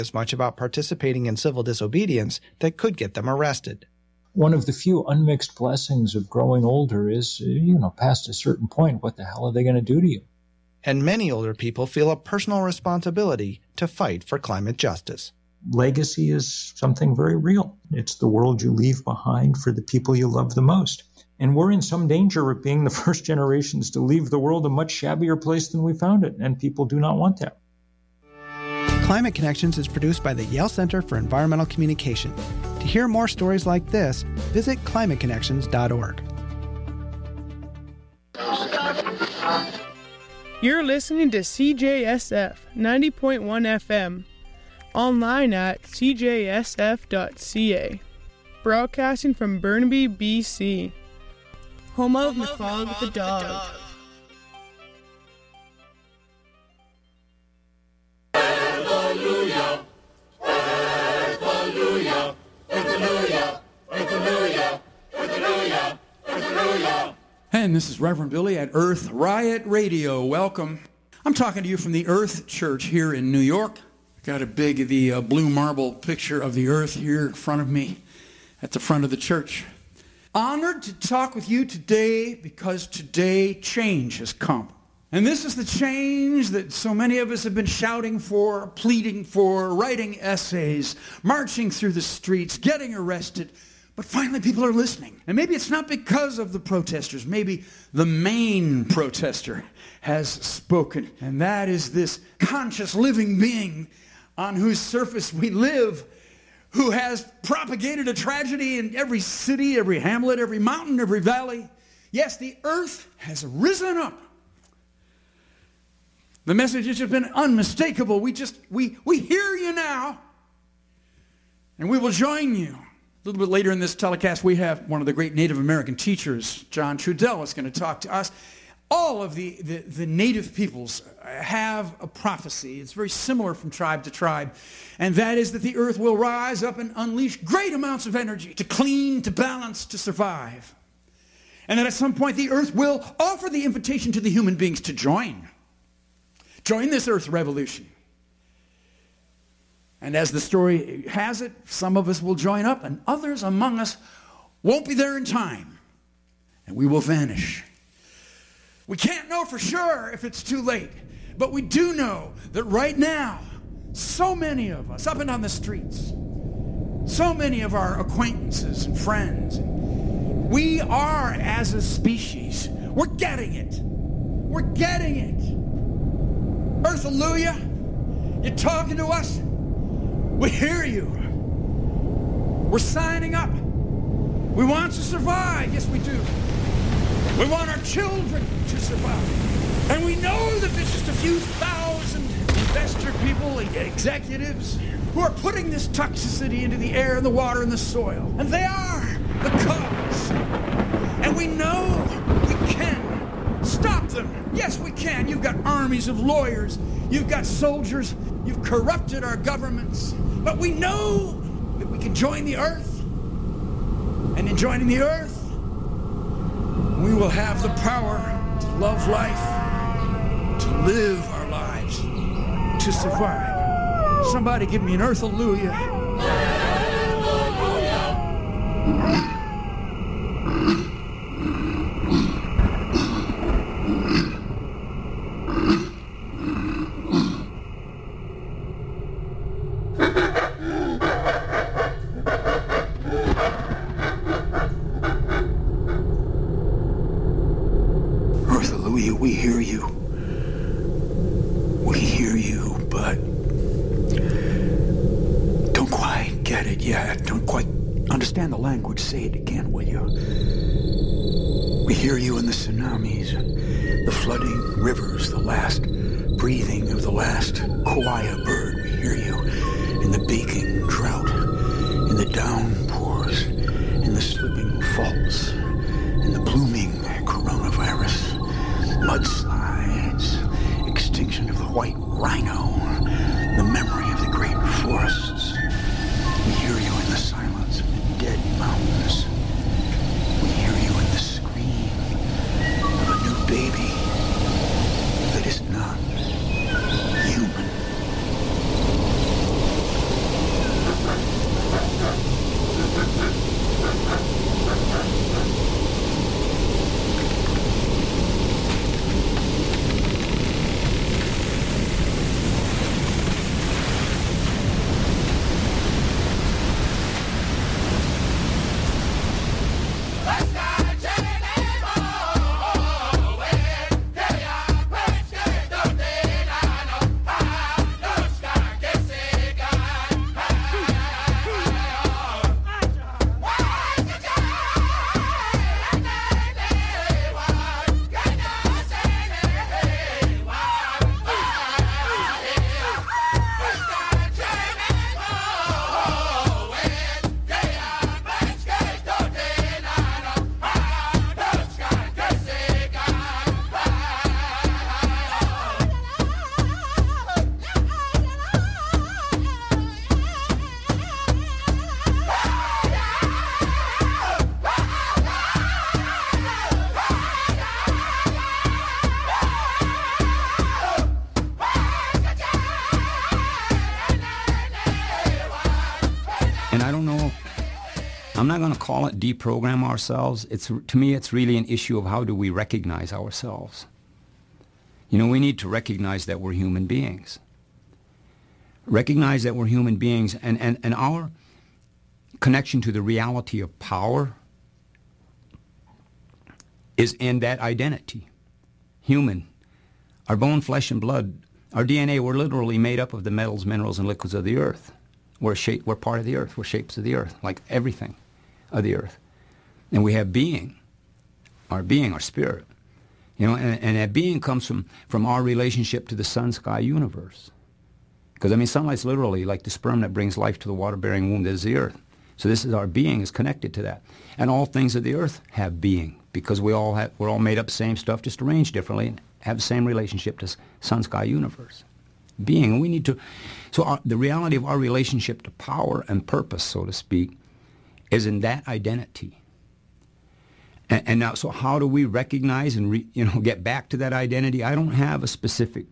as much about participating in civil disobedience that could get them arrested. One of the few unmixed blessings of growing older is, past a certain point, what the hell are they going to do to you? And many older people feel a personal responsibility to fight for climate justice. Legacy is something very real. It's the world you leave behind for the people you love the most. And we're in some danger of being the first generations to leave the world a much shabbier place than we found it, and people do not want that. Climate Connections is produced by the Yale Center for Environmental Communication. To hear more stories like this, visit climateconnections.org. You're listening to CJSF 90.1 FM, online at cjsf.ca, broadcasting from Burnaby, BC, home of McFog the Dog. Hallelujah, hallelujah, hallelujah, hallelujah, hallelujah, hallelujah. And this is Reverend Billy at Earth Riot Radio. Welcome. I'm talking to you from the Earth Church here in New York. Got the blue marble picture of the earth here in front of me at the front of the church. Honored to talk with you today because today change has come. And this is the change that so many of us have been shouting for, pleading for, writing essays, marching through the streets, getting arrested. But finally people are listening. And maybe it's not because of the protesters. Maybe the main protester has spoken. And that is this conscious living being on whose surface we live, who has propagated a tragedy in every city, every hamlet, every mountain, every valley. Yes, the earth has risen up. The message has just been unmistakable. We hear you now, and we will join you. A little bit later in this telecast, we have one of the great Native American teachers, John Trudell, is going to talk to us. All of the native peoples have a prophecy. It's very similar from tribe to tribe. And that is that the earth will rise up and unleash great amounts of energy to clean, to balance, to survive. And that at some point the earth will offer the invitation to the human beings to join. Join this earth revolution. And as the story has it, some of us will join up and others among us won't be there in time. And we will vanish. We can't know for sure if it's too late, but we do know that right now, so many of us up and down the streets, so many of our acquaintances and friends, we are, as a species, we're getting it. We're getting it. Earth, hallelujah. You're talking to us. We hear you. We're signing up. We want to survive. Yes, we do. We want our children to survive. And we know that there's just a few thousand investor people, executives, who are putting this toxicity into the air and the water and the soil. And they are the cause. And we know we can stop them. Yes, we can. You've got armies of lawyers. You've got soldiers. You've corrupted our governments. But we know that we can join the earth. And in joining the earth, we will have the power to love life, to live our lives, to survive. Somebody give me an earth hallelujah. We hear you. We hear you, but don't quite get it yet. Don't quite understand the language. Say it again, will you? We hear you in the tsunamis, the flooding rivers, the last breathing of the last koala bird. We hear you in the baking drought, in the downpours, in the slipping faults, in the blooming coronavirus. Mudslides, extinction of the white rhino, the memory of the great forests. We hear you in the silence of the dead mountains. We hear you in the scream of a new baby that is not human. I'm not going to call it deprogram ourselves. To me, it's really an issue of how do we recognize ourselves. You know, we need to recognize that we're human beings. Recognize that we're human beings, and our connection to the reality of power is in that identity. Human. Our bone, flesh, and blood, our DNA, we're literally made up of the metals, minerals, and liquids of the earth. We're part of the earth. We're shapes of the earth, like everything of the earth. And we have being, our spirit. You know, and that being comes from our relationship to the sun, sky, universe. Because, I mean, sunlight's literally like the sperm that brings life to the water-bearing womb that is the earth. So this is our being is connected to that. And all things of the earth have being, because we're all made up the same stuff, just arranged differently, and have the same relationship to sun, sky, universe. Being. And we need to... So the reality of our relationship to power and purpose, so to speak, is in that identity. And now, so how do we recognize and get back to that identity? I don't have a specific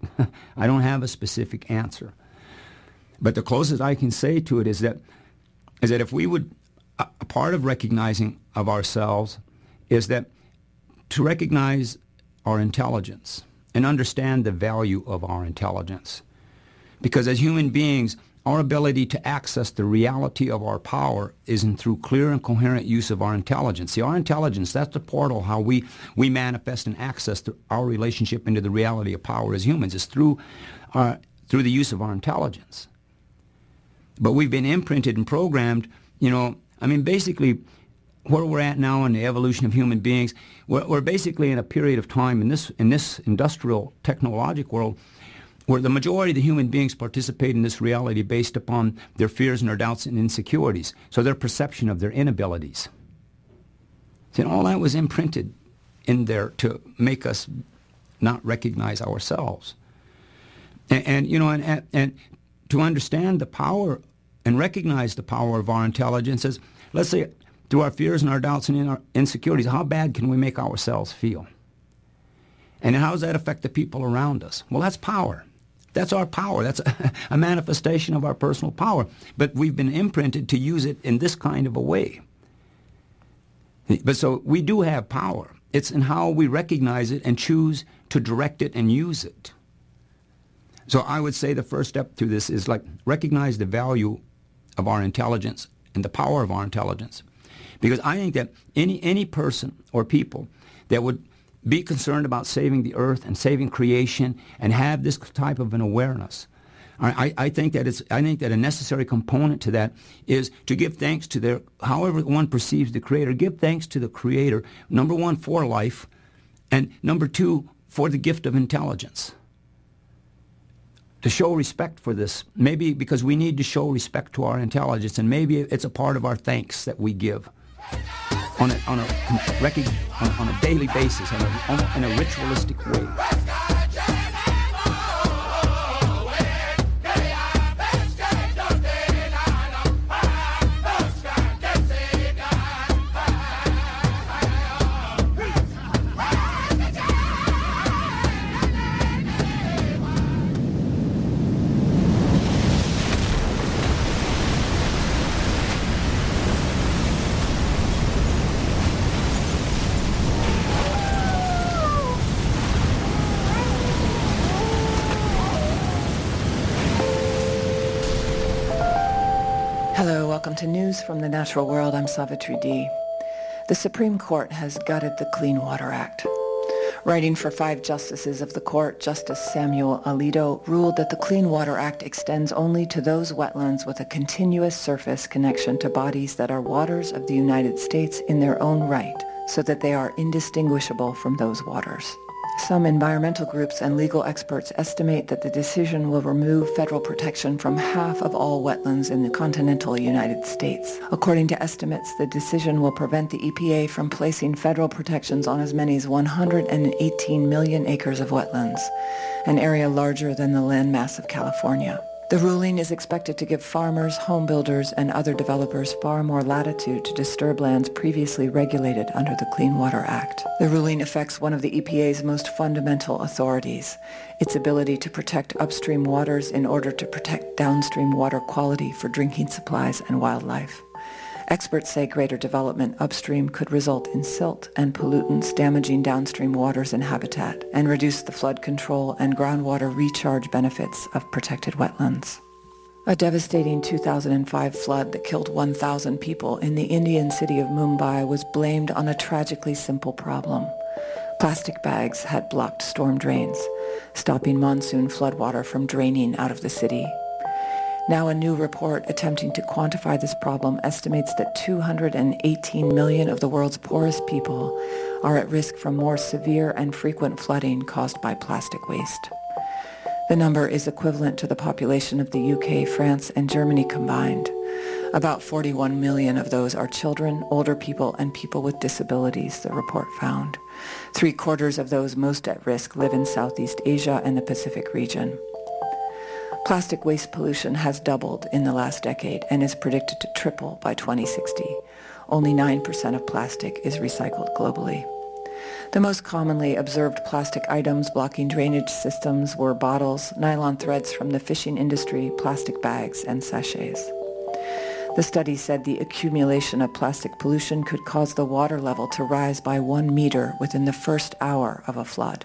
answer. But the closest I can say to it is that if we would, a part of recognizing of ourselves is that to recognize our intelligence and understand the value of our intelligence. Because as human beings, our ability to access the reality of our power isn't through clear and coherent use of our intelligence. See, our intelligence, that's the portal how we manifest and access our relationship into the reality of power as humans, is through the use of our intelligence. But we've been imprinted and programmed, basically where we're at now in the evolution of human beings, we're basically in a period of time in this industrial technologic world where the majority of the human beings participate in this reality based upon their fears and their doubts and insecurities, so their perception of their inabilities. See, and all that was imprinted in there to make us not recognize ourselves. And to understand the power and recognize the power of our intelligence is, let's say, through our fears and our doubts and our insecurities, how bad can we make ourselves feel? And how does that affect the people around us? Well, that's power. That's our power. That's a manifestation of our personal power. But we've been imprinted to use it in this kind of a way. But so we do have power. It's in how we recognize it and choose to direct it and use it. So I would say the first step to this is like recognize the value of our intelligence and the power of our intelligence. Because I think that any person or people that would be concerned about saving the earth and saving creation and have this type of an awareness, I think that a necessary component to that is to give thanks to however one perceives the Creator, give thanks to the Creator, number one, for life, and number two, for the gift of intelligence. To show respect for this, maybe because we need to show respect to our intelligence, and maybe it's a part of our thanks that we give on a daily basis, in a ritualistic way. Welcome to News from the Natural World. I'm Savitri D. The Supreme Court has gutted the Clean Water Act. Writing for 5 justices of the court, Justice Samuel Alito ruled that the Clean Water Act extends only to those wetlands with a continuous surface connection to bodies that are waters of the United States in their own right, so that they are indistinguishable from those waters. Some environmental groups and legal experts estimate that the decision will remove federal protection from half of all wetlands in the continental United States. According to estimates, the decision will prevent the EPA from placing federal protections on as many as 118 million acres of wetlands, an area larger than the landmass of California. The ruling is expected to give farmers, home builders, and other developers far more latitude to disturb lands previously regulated under the Clean Water Act. The ruling affects one of the EPA's most fundamental authorities, its ability to protect upstream waters in order to protect downstream water quality for drinking supplies and wildlife. Experts say greater development upstream could result in silt and pollutants damaging downstream waters and habitat and reduce the flood control and groundwater recharge benefits of protected wetlands. A devastating 2005 flood that killed 1,000 people in the Indian city of Mumbai was blamed on a tragically simple problem. Plastic bags had blocked storm drains, stopping monsoon floodwater from draining out of the city. Now a new report attempting to quantify this problem estimates that 218 million of the world's poorest people are at risk from more severe and frequent flooding caused by plastic waste. The number is equivalent to the population of the UK, France, and Germany combined. About 41 million of those are children, older people, and people with disabilities, the report found. 3/4 of those most at risk live in Southeast Asia and the Pacific region. Plastic waste pollution has doubled in the last decade and is predicted to triple by 2060. Only 9% of plastic is recycled globally. The most commonly observed plastic items blocking drainage systems were bottles, nylon threads from the fishing industry, plastic bags, and sachets. The study said the accumulation of plastic pollution could cause the water level to rise by 1 meter within the first hour of a flood.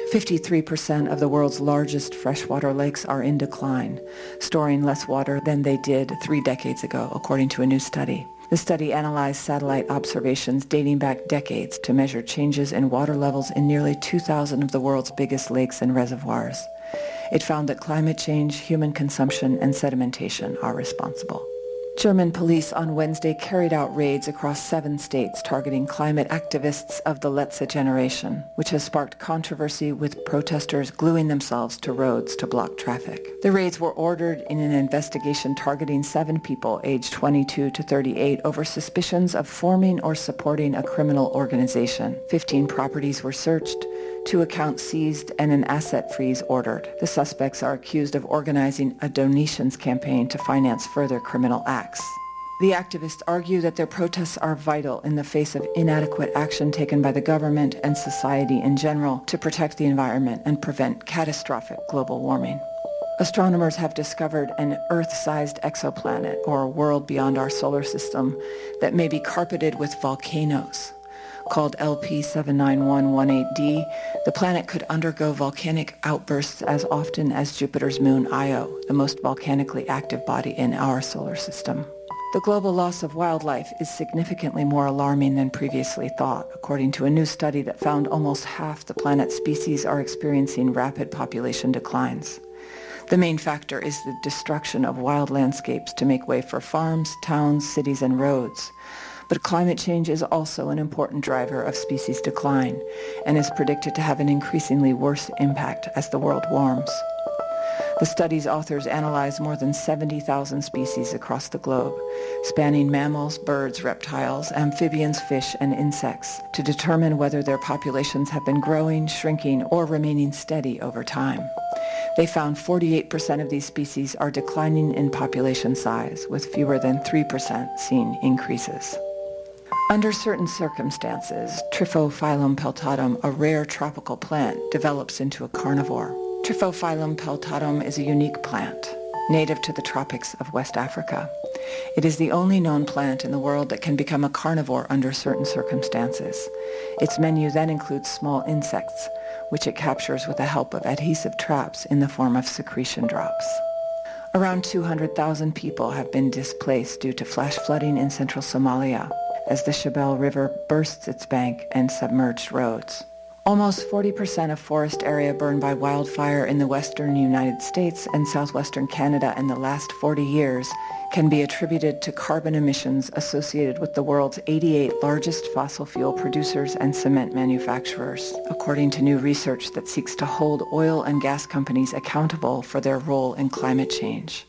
53% of the world's largest freshwater lakes are in decline, storing less water than they did 3 decades ago, according to a new study. The study analyzed satellite observations dating back decades to measure changes in water levels in nearly 2,000 of the world's biggest lakes and reservoirs. It found that climate change, human consumption, and sedimentation are responsible. German police on Wednesday carried out raids across 7 states targeting climate activists of the Letzte generation, which has sparked controversy with protesters gluing themselves to roads to block traffic. The raids were ordered in an investigation targeting 7 people aged 22 to 38 over suspicions of forming or supporting a criminal organization. 15 properties were searched, 2 accounts seized, and an asset freeze ordered. The suspects are accused of organizing a donations campaign to finance further criminal acts. The activists argue that their protests are vital in the face of inadequate action taken by the government and society in general to protect the environment and prevent catastrophic global warming. Astronomers have discovered an Earth-sized exoplanet, or world beyond our solar system, that may be carpeted with volcanoes. Called LP79118d, the planet could undergo volcanic outbursts as often as Jupiter's moon Io, the most volcanically active body in our solar system. The global loss of wildlife is significantly more alarming than previously thought, according to a new study that found almost half the planet's species are experiencing rapid population declines. The main factor is the destruction of wild landscapes to make way for farms, towns, cities, and roads. But climate change is also an important driver of species decline and is predicted to have an increasingly worse impact as the world warms. The study's authors analyzed more than 70,000 species across the globe, spanning mammals, birds, reptiles, amphibians, fish, and insects, to determine whether their populations have been growing, shrinking, or remaining steady over time. They found 48% of these species are declining in population size, with fewer than 3% seeing increases. Under certain circumstances, Triphophilum peltatum, a rare tropical plant, develops into a carnivore. Triphophilum peltatum is a unique plant, native to the tropics of West Africa. It is the only known plant in the world that can become a carnivore under certain circumstances. Its menu then includes small insects, which it captures with the help of adhesive traps in the form of secretion drops. Around 200,000 people have been displaced due to flash flooding in central Somalia, as the Shabelle River bursts its bank and submerged roads. Almost 40% of forest area burned by wildfire in the western United States and southwestern Canada in the last 40 years can be attributed to carbon emissions associated with the world's 88 largest fossil fuel producers and cement manufacturers, according to new research that seeks to hold oil and gas companies accountable for their role in climate change.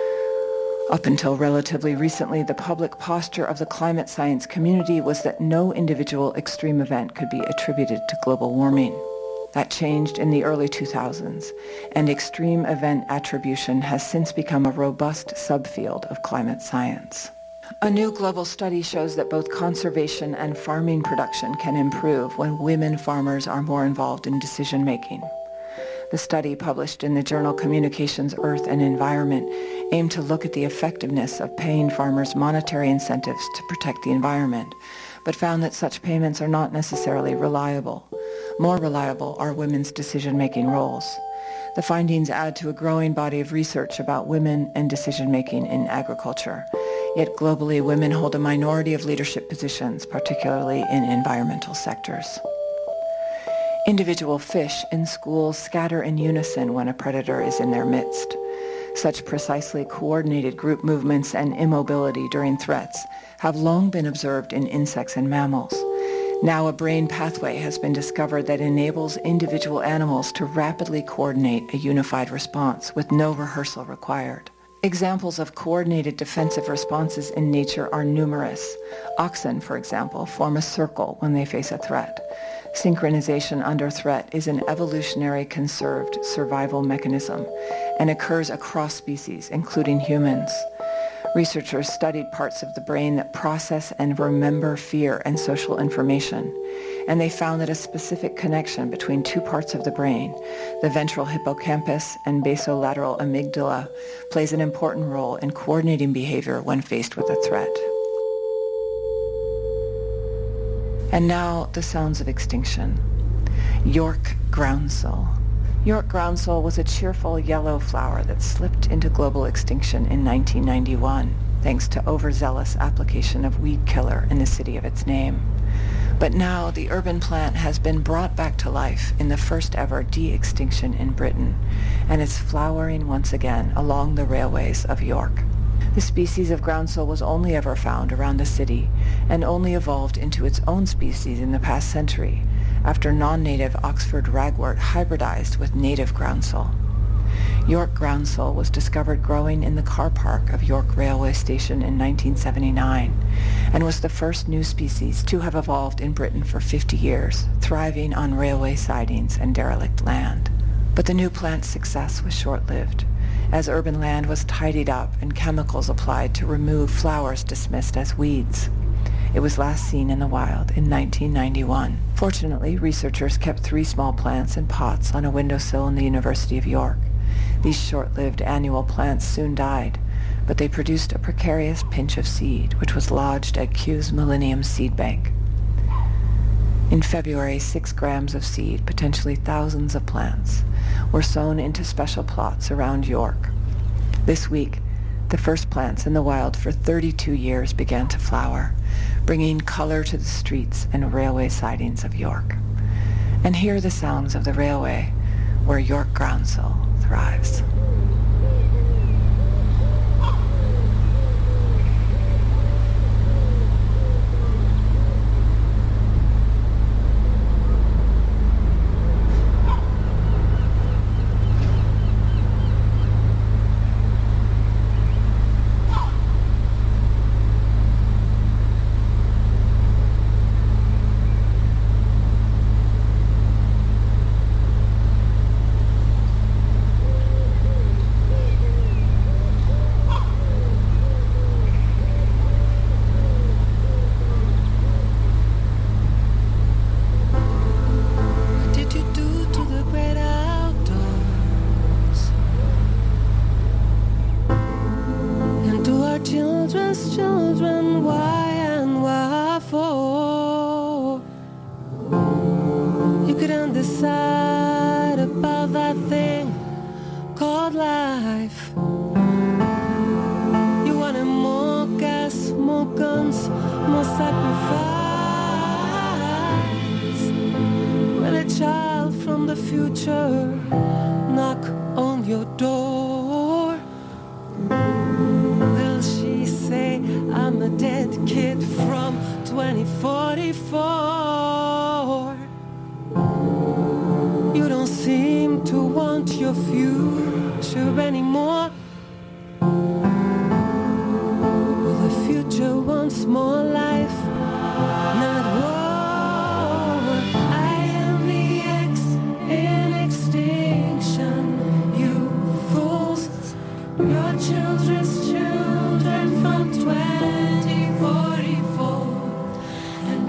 Up until relatively recently, the public posture of the climate science community was that no individual extreme event could be attributed to global warming. That changed in the early 2000s, and extreme event attribution has since become a robust subfield of climate science. A new global study shows that both conservation and farming production can improve when women farmers are more involved in decision-making. The study, published in the journal Communications, Earth and Environment, aimed to look at the effectiveness of paying farmers monetary incentives to protect the environment, but found that such payments are not necessarily reliable. More reliable are women's decision-making roles. The findings add to a growing body of research about women and decision-making in agriculture. Yet globally, women hold a minority of leadership positions, particularly in environmental sectors. Individual fish in schools scatter in unison when a predator is in their midst. Such precisely coordinated group movements and immobility during threats have long been observed in insects and mammals. Now a brain pathway has been discovered that enables individual animals to rapidly coordinate a unified response with no rehearsal required. Examples of coordinated defensive responses in nature are numerous. Oxen, for example, form a circle when they face a threat. Synchronization under threat is an evolutionary conserved survival mechanism and occurs across species, including humans. Researchers studied parts of the brain that process and remember fear and social information, and they found that a specific connection between two parts of the brain, the ventral hippocampus and basolateral amygdala, plays an important role in coordinating behavior when faced with a threat. And now, the sounds of extinction. York groundsel. York groundsel was a cheerful yellow flower that slipped into global extinction in 1991, thanks to overzealous application of weed killer in the city of its name. But now the urban plant has been brought back to life in the first ever de-extinction in Britain, and is flowering once again along the railways of York. The species of groundsel was only ever found around the city, and only evolved into its own species in the past century, after non-native Oxford ragwort hybridized with native groundsel. York groundsel was discovered growing in the car park of York Railway Station in 1979, and was the first new species to have evolved in Britain for 50 years, thriving on railway sidings and derelict land. But the new plant's success was short-lived, as urban land was tidied up and chemicals applied to remove flowers dismissed as weeds. It was last seen in the wild in 1991. Fortunately, researchers kept 3 small plants in pots on a windowsill in the University of York. These short-lived annual plants soon died, but they produced a precarious pinch of seed, which was lodged at Kew's Millennium Seed Bank. In February, 6 grams of seed, potentially thousands of plants, were sown into special plots around York. This week, the first plants in the wild for 32 years began to flower, bringing color to the streets and railway sidings of York. And hear the sounds of the railway, where York groundsel thrives.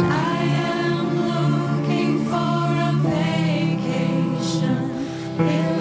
Yeah.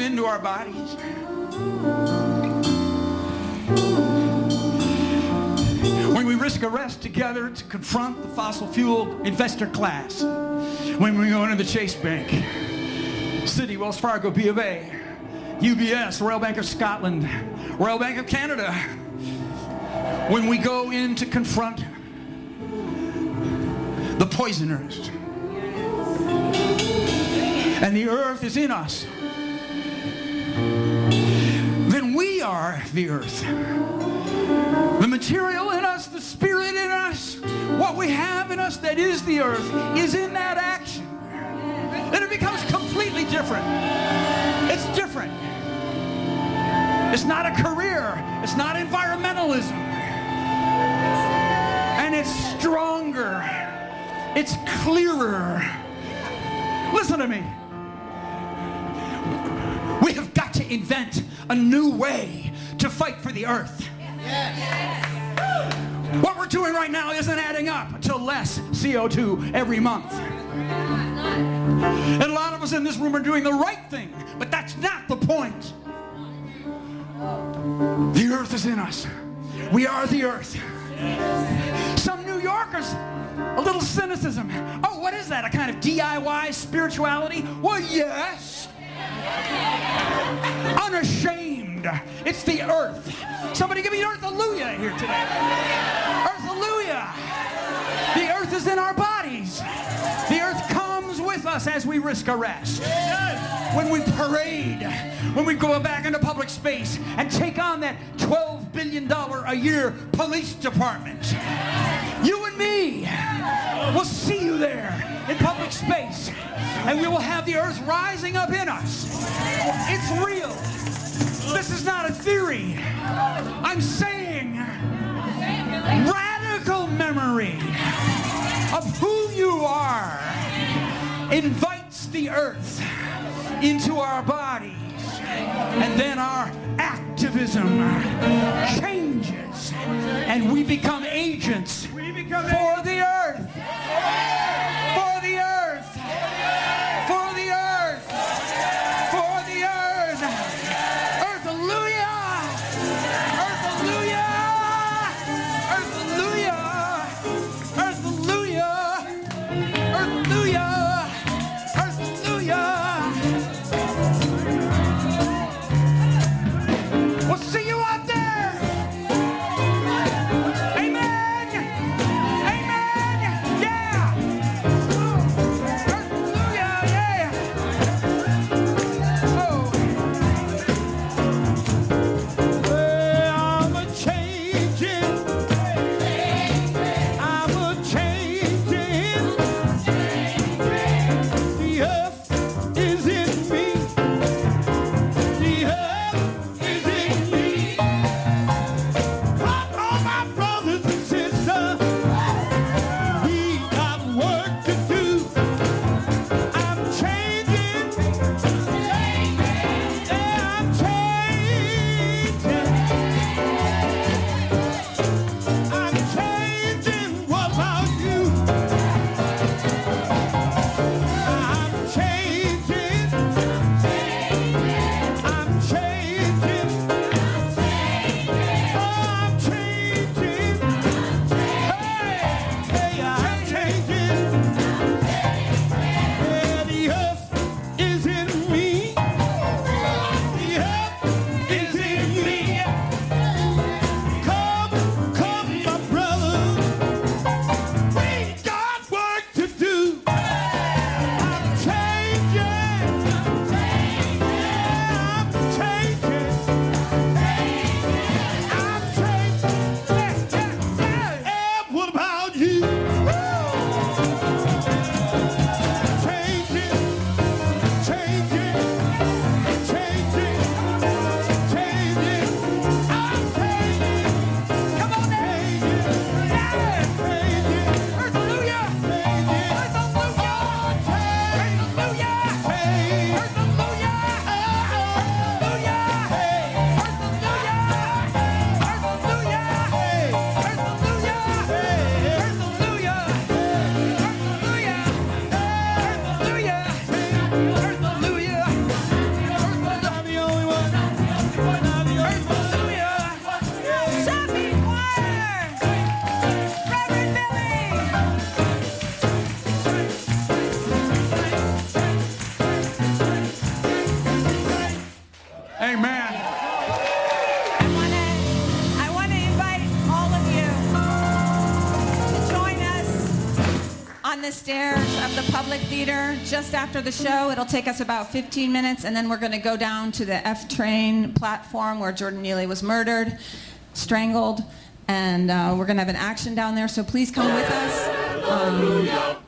into our bodies. When we risk arrest together to confront the fossil fuel investor class. When we go into the Chase Bank, Citi, Wells Fargo, B of A, UBS, Royal Bank of Scotland, Royal Bank of Canada. When we go in to confront the poisoners. And the earth is in us. Then we are the earth. The material in us, the spirit in us, what we have in us that is the earth is in that action. Then it becomes completely different. It's different. It's not a career. It's not environmentalism. And it's stronger. It's clearer. Listen to me. We have got to invent a new way to fight for the earth. What we're doing right now isn't adding up to less CO2 every month. And a lot of us in this room are doing the right thing, but that's not the point. The earth is in us. We are the earth. Some New Yorkers, a little cynicism. Oh, what is that? A kind of DIY spirituality? Well, yes. Unashamed. It's the earth. Somebody give me Earth-alleluia here today. Earth-alleluia. The earth is in our bodies. The earth comes with us as we risk arrest. When we parade, when we go back into public space and take on that $12 billion a year police department. You and me will see you there in public space, and we will have the earth rising up in us. It's real. This is not a theory. I'm saying radical memory of who you are invites the earth into our bodies, and then our activism changes, and we become agents for the earth. For the earth. For the earth. For the earth. Earth-alleluia. Earth-alleluia. Earth-alleluia. Earth-alleluia. Earth-alleluia. Earth-alleluia. We'll see you out there. Amen. Amen. Yeah. stairs of the Public Theater just after the show. It'll take us about 15 minutes, and then we're going to go down to the F train platform where Jordan Neely was murdered, strangled, and we're going to have an action down there, so please come with us.